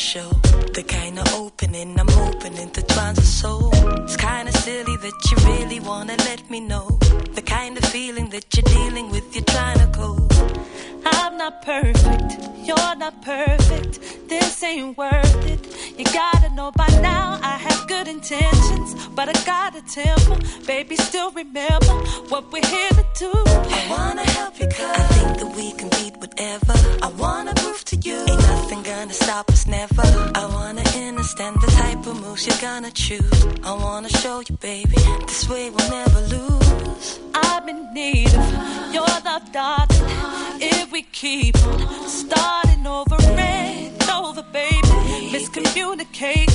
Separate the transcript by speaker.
Speaker 1: show the kind of opening I'm opening to twines of soul. It's kind of silly that you really wanna let me know the kind of feeling that you're dealing with, you're trying to cope.
Speaker 2: I'm not perfect, you're not perfect, this ain't worth it. You gotta know by now I have good intentions, but I got a temper. Baby, still remember what we're here to do.
Speaker 1: I wanna help you, cause I think that we can beat whatever. I wanna prove to you ain't nothing gonna stop us, never. I wanna understand the type of moves you're gonna choose. I wanna show you, baby, this way we'll never lose.
Speaker 2: I'm in need of your love, darling. If we keep on starting over and over, baby, miscommunicate,